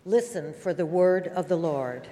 Listen for the word of the Lord.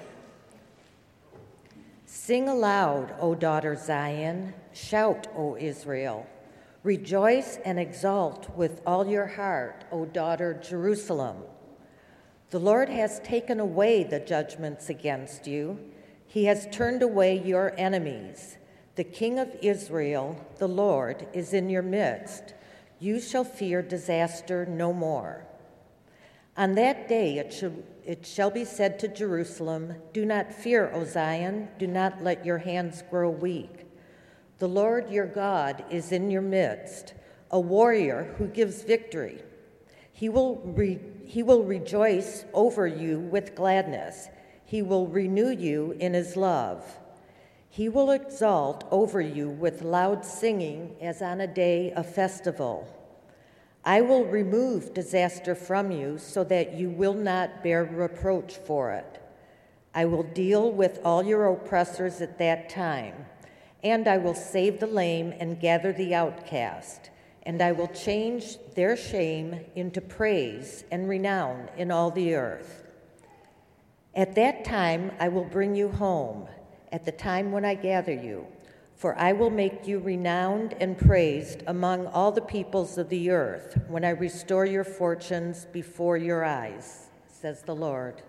Sing aloud, O daughter Zion. Shout, O Israel. Rejoice and exult with all your heart, O daughter Jerusalem. The Lord has taken away the judgments against you. He has turned away your enemies. The King of Israel, the Lord, is in your midst. You shall fear disaster no more. On that day it shall be said to Jerusalem, do not fear, O Zion, do not let your hands grow weak. The Lord your God is in your midst, a warrior who gives victory. He will rejoice over you with gladness. He will renew you in his love. He will exult over you with loud singing as on a day of festival. I will remove disaster from you so that you will not bear reproach for it. I will deal with all your oppressors at that time, and I will save the lame and gather the outcast, and I will change their shame into praise and renown in all the earth. At that time I will bring you home, at the time when I gather you, for I will make you renowned and praised among all the peoples of the earth when I restore your fortunes before your eyes, says the Lord.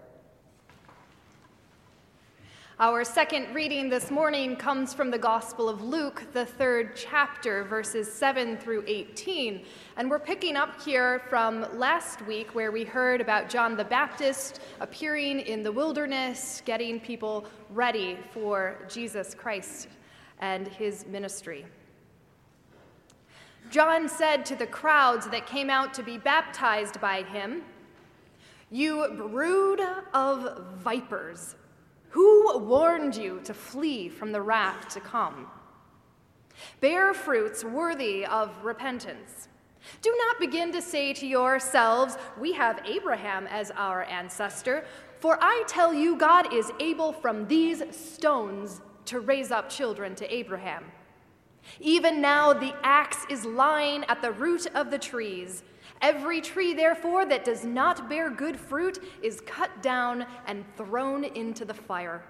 Our second reading this morning comes from the Gospel of Luke, the 3rd chapter, verses 7 through 18. And we're picking up here from last week where we heard about John the Baptist appearing in the wilderness, getting people ready for Jesus Christ and his ministry. John said to the crowds that came out to be baptized by him, "You brood of vipers, who warned you to flee from the wrath to come? Bear fruits worthy of repentance. Do not begin to say to yourselves, 'We have Abraham as our ancestor,' for I tell you, God is able from these stones to raise up children to Abraham. Even now the axe is lying at the root of the trees. Every tree, therefore, that does not bear good fruit is cut down and thrown into the fire."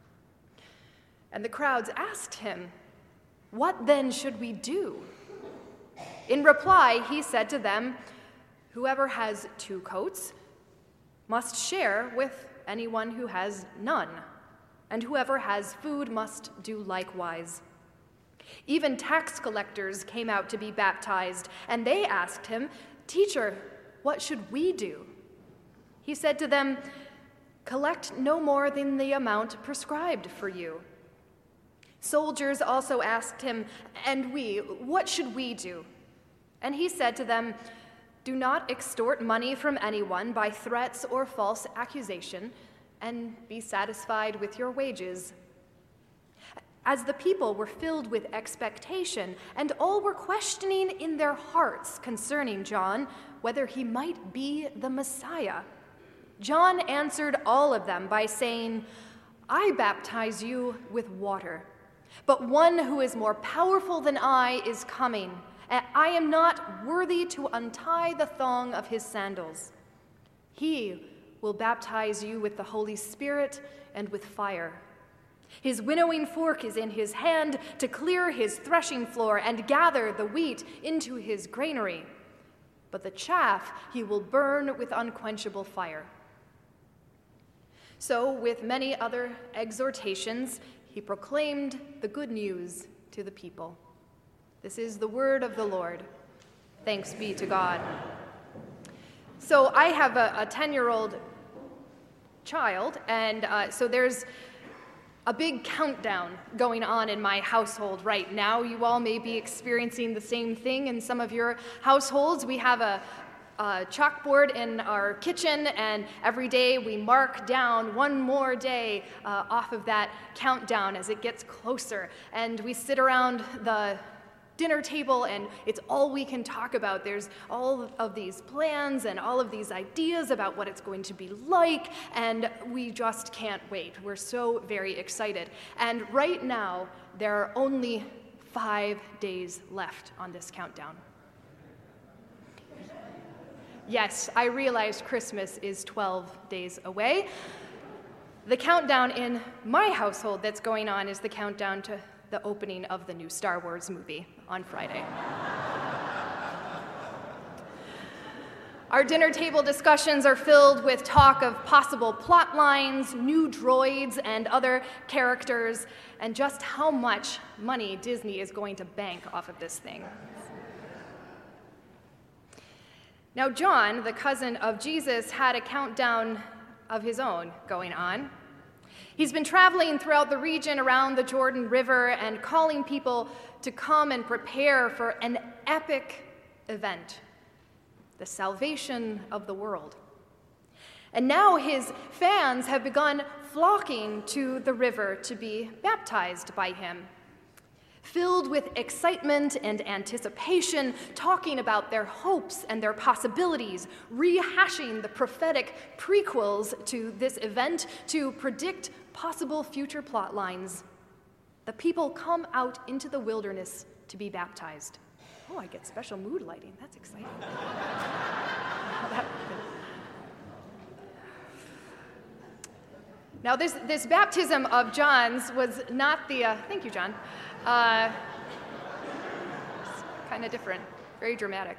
And the crowds asked him, "What then should we do?" In reply, he said to them, "Whoever has 2 coats must share with anyone who has none, and whoever has food must do likewise." Even tax collectors came out to be baptized, and they asked him, "Teacher, what should we do?" He said to them, "Collect no more than the amount prescribed for you." Soldiers also asked him, "And we, what should we do?" And he said to them, "Do not extort money from anyone by threats or false accusation, and be satisfied with your wages." As the people were filled with expectation, and all were questioning in their hearts concerning John whether he might be the Messiah, John answered all of them by saying, "I baptize you with water, but one who is more powerful than I is coming, and I am not worthy to untie the thong of his sandals. He will baptize you with the Holy Spirit and with fire. His winnowing fork is in his hand to clear his threshing floor and gather the wheat into his granary, but the chaff he will burn with unquenchable fire." So, with many other exhortations, he proclaimed the good news to the people. This is the word of the Lord. Thanks be to God. So I have a 10-year-old child, and so there's a big countdown going on in my household right now. You all may be experiencing the same thing in some of your households. We have a chalkboard in our kitchen, and every day we mark down one more day off of that countdown as it gets closer. And we sit around the dinner table, and it's all we can talk about. There's all of these plans and all of these ideas about what it's going to be like, and we just can't wait. We're so very excited. And right now, there are only 5 days left on this countdown. Yes, I realized Christmas is 12 days away. The countdown in my household that's going on is the countdown to the opening of the new Star Wars movie on Friday. Our dinner table discussions are filled with talk of possible plot lines, new droids, and other characters, and just how much money Disney is going to bank off of this thing. Now, John, the cousin of Jesus, had a countdown of his own going on. He's been traveling throughout the region around the Jordan River and calling people to come and prepare for an epic event, the salvation of the world. And now his fans have begun flocking to the river to be baptized by him, filled with excitement and anticipation, talking about their hopes and their possibilities, rehashing the prophetic prequels to this event to predict possible future plot lines. The people come out into the wilderness to be baptized. Oh, I get special mood lighting. That's exciting. Now, this baptism of John's was not the, thank you, John. It's kind of different, very dramatic.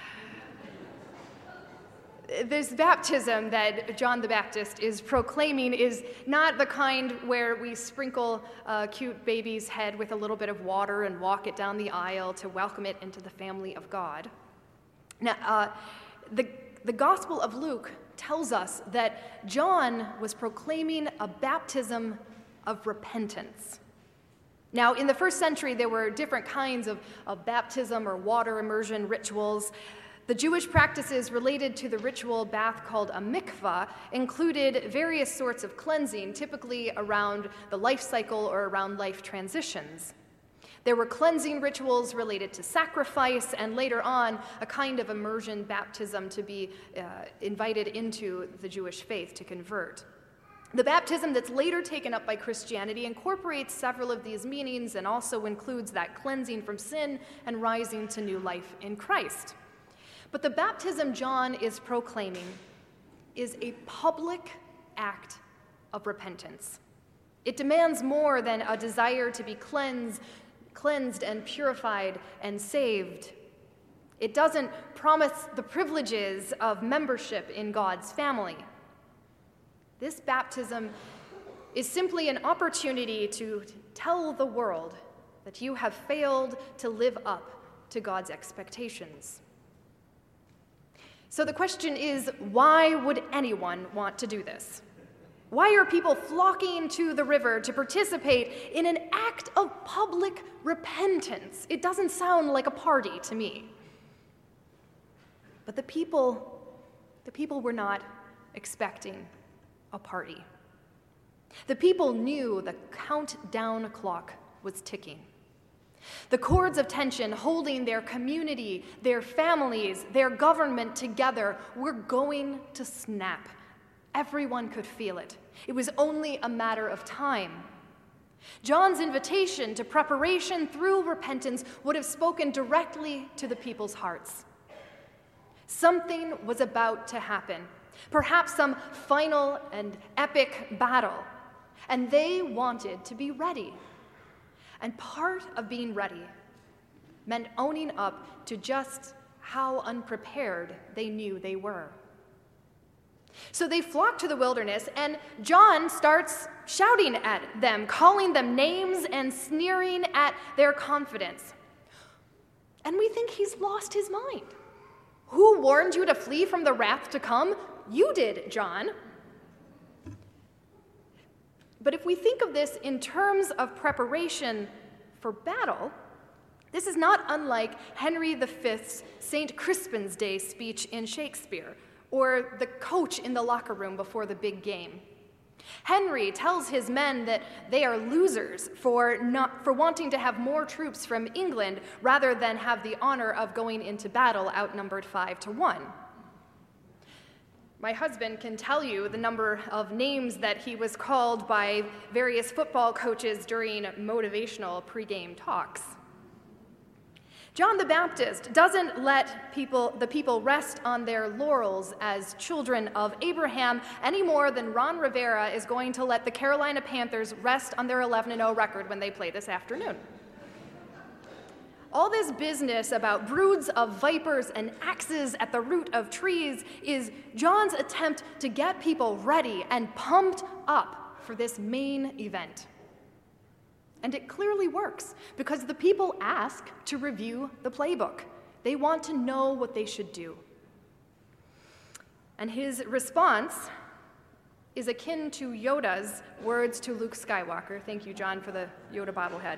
This baptism that John the Baptist is proclaiming is not the kind where we sprinkle a cute baby's head with a little bit of water and walk it down the aisle to welcome it into the family of God. Now, the Gospel of Luke tells us that John was proclaiming a baptism of repentance. Now, in the first century, there were different kinds of baptism or water immersion rituals. The Jewish practices related to the ritual bath called a mikvah included various sorts of cleansing, typically around the life cycle or around life transitions. There were cleansing rituals related to sacrifice, and later on, a kind of immersion baptism to be invited into the Jewish faith to convert. The baptism that's later taken up by Christianity incorporates several of these meanings and also includes that cleansing from sin and rising to new life in Christ. But the baptism John is proclaiming is a public act of repentance. It demands more than a desire to be cleansed and purified and saved. It doesn't promise the privileges of membership in God's family. This baptism is simply an opportunity to tell the world that you have failed to live up to God's expectations. So the question is, why would anyone want to do this? Why are people flocking to the river to participate in an act of public repentance? It doesn't sound like a party to me. But the people were not expecting a party. The people knew the countdown clock was ticking. The cords of tension holding their community, their families, their government together were going to snap. Everyone could feel it. It was only a matter of time. John's invitation to preparation through repentance would have spoken directly to the people's hearts. Something was about to happen, perhaps some final and epic battle, and they wanted to be ready. And part of being ready meant owning up to just how unprepared they knew they were. So they flocked to the wilderness, and John starts shouting at them, calling them names and sneering at their confidence. And we think he's lost his mind. Who warned you to flee from the wrath to come? You did, John. But if we think of this in terms of preparation for battle, this is not unlike Henry V's St. Crispin's Day speech in Shakespeare, or the coach in the locker room before the big game. Henry tells his men that they are losers for wanting to have more troops from England rather than have the honor of going into battle outnumbered 5-1. My husband can tell you the number of names that he was called by various football coaches during motivational pregame talks. John the Baptist doesn't let the people rest on their laurels as children of Abraham any more than Ron Rivera is going to let the Carolina Panthers rest on their 11-0 record when they play this afternoon. All this business about broods of vipers and axes at the root of trees is John's attempt to get people ready and pumped up for this main event. And it clearly works, because the people ask to review the playbook. They want to know what they should do. And his response is akin to Yoda's words to Luke Skywalker. Thank you, John, for the Yoda bobblehead.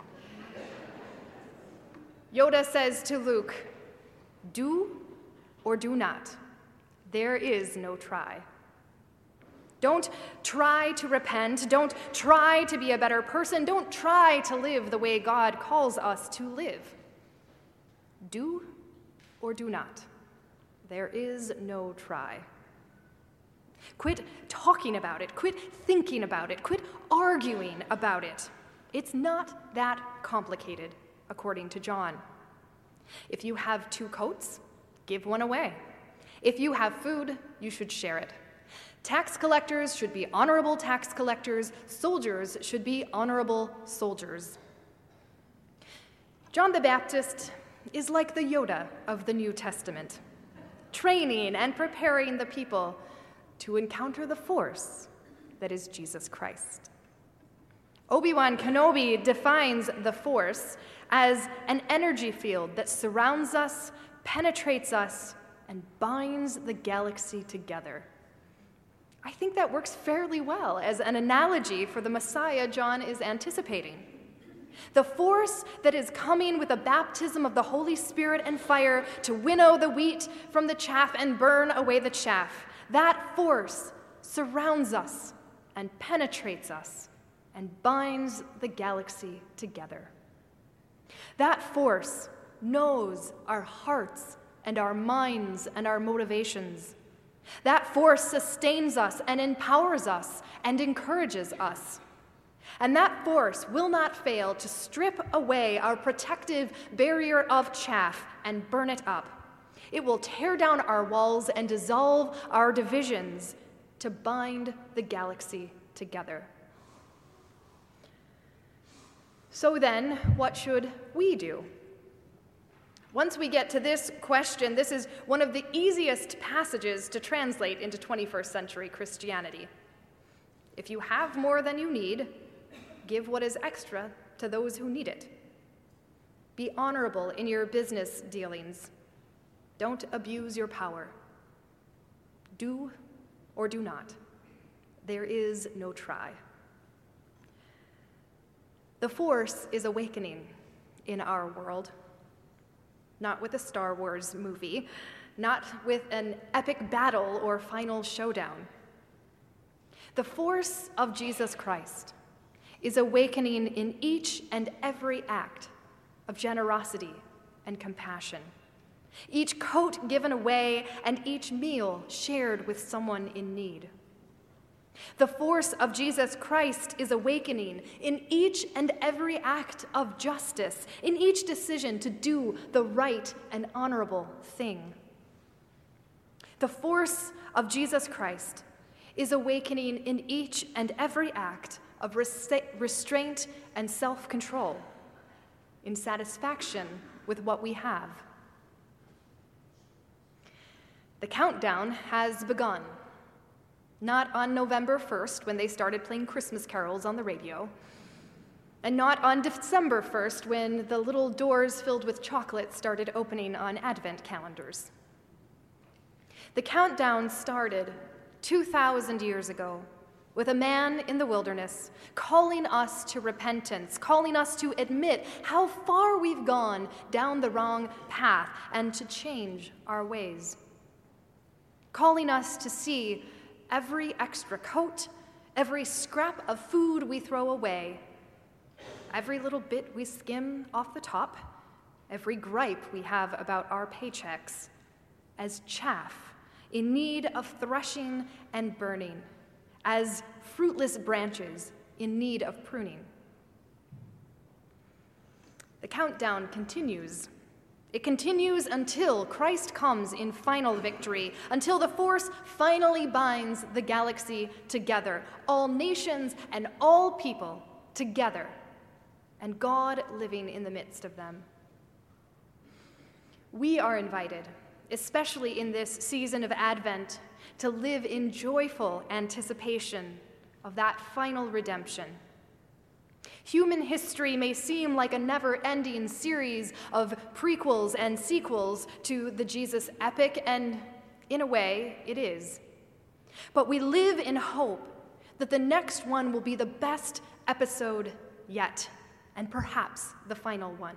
Yoda says to Luke, "Do or do not. There is no try." Don't try to repent. Don't try to be a better person. Don't try to live the way God calls us to live. Do or do not. There is no try. Quit talking about it. Quit thinking about it. Quit arguing about it. It's not that complicated, according to John. If you have 2 coats, give one away. If you have food, you should share it. Tax collectors should be honorable tax collectors. Soldiers should be honorable soldiers. John the Baptist is like the Yoda of the New Testament, training and preparing the people to encounter the force that is Jesus Christ. Obi-Wan Kenobi defines the force as an energy field that surrounds us, penetrates us, and binds the galaxy together. I think that works fairly well as an analogy for the Messiah John is anticipating. The force that is coming with a baptism of the Holy Spirit and fire to winnow the wheat from the chaff and burn away the chaff, that force surrounds us and penetrates us and binds the galaxy together. That force knows our hearts and our minds and our motivations. That force sustains us and empowers us and encourages us. And that force will not fail to strip away our protective barrier of chaff and burn it up. It will tear down our walls and dissolve our divisions to bind the galaxy together. So then, what should we do? Once we get to this question, this is one of the easiest passages to translate into 21st century Christianity. If you have more than you need, give what is extra to those who need it. Be honorable in your business dealings. Don't abuse your power. Do or do not. There is no try. The force is awakening in our world. Not with a Star Wars movie, not with an epic battle or final showdown. The force of Jesus Christ is awakening in each and every act of generosity and compassion, each coat given away and each meal shared with someone in need. The force of Jesus Christ is awakening in each and every act of justice, in each decision to do the right and honorable thing. The force of Jesus Christ is awakening in each and every act of restraint and self-control, in satisfaction with what we have. The countdown has begun. Not on November 1st, when they started playing Christmas carols on the radio, and not on December 1st, when the little doors filled with chocolate started opening on Advent calendars. The countdown started 2,000 years ago with a man in the wilderness calling us to repentance, calling us to admit how far we've gone down the wrong path and to change our ways, calling us to see every extra coat, every scrap of food we throw away, every little bit we skim off the top, every gripe we have about our paychecks, as chaff in need of threshing and burning, as fruitless branches in need of pruning. The countdown continues It continues until Christ comes in final victory, until the force finally binds the galaxy together, all nations and all people together, and God living in the midst of them. We are invited, especially in this season of Advent, to live in joyful anticipation of that final redemption. Human history may seem like a never-ending series of prequels and sequels to the Jesus epic, and in a way, it is. But we live in hope that the next one will be the best episode yet, and perhaps the final one.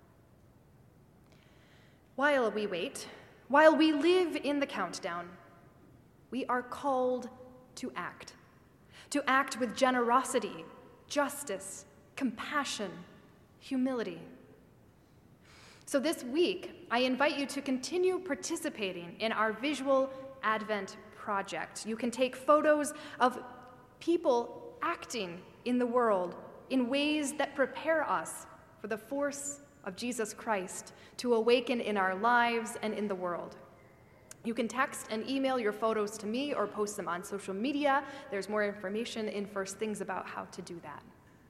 While we wait, while we live in the countdown, we are called to act with generosity, justice, compassion, humility. So this week, I invite you to continue participating in our visual Advent project. You can take photos of people acting in the world in ways that prepare us for the force of Jesus Christ to awaken in our lives and in the world. You can text and email your photos to me or post them on social media. There's more information in First Things about how to do that.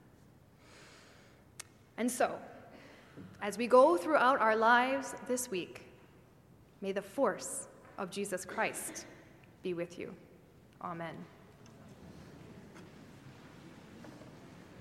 And so, as we go throughout our lives this week, may the force of Jesus Christ be with you. Amen.